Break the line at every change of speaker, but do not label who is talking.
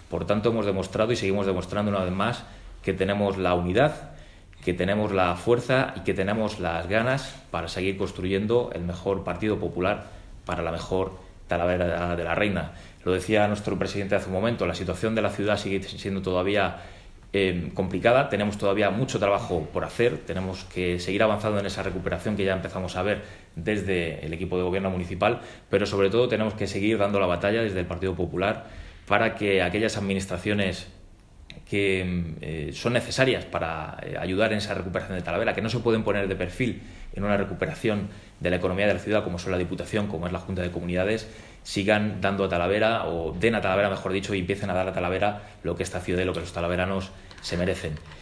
Por tanto, hemos demostrado y seguimos demostrando una vez más que tenemos la unidad, que tenemos la fuerza y que tenemos las ganas para seguir construyendo el mejor Partido Popular para la mejor Talavera de la Reina. Lo decía nuestro presidente hace un momento, la situación de la ciudad sigue siendo todavía complicada, tenemos todavía mucho trabajo por hacer, tenemos que seguir avanzando en esa recuperación que ya empezamos a ver desde el equipo de gobierno municipal, pero sobre todo tenemos que seguir dando la batalla desde el Partido Popular para que aquellas administraciones que son necesarias para ayudar en esa recuperación de Talavera, que no se pueden poner de perfil en una recuperación de la economía de la ciudad, como son la Diputación, como es la Junta de Comunidades, sigan dando a Talavera, o den a Talavera, mejor dicho, y empiecen a dar a Talavera lo que esta ciudad y lo que los talaveranos se merecen.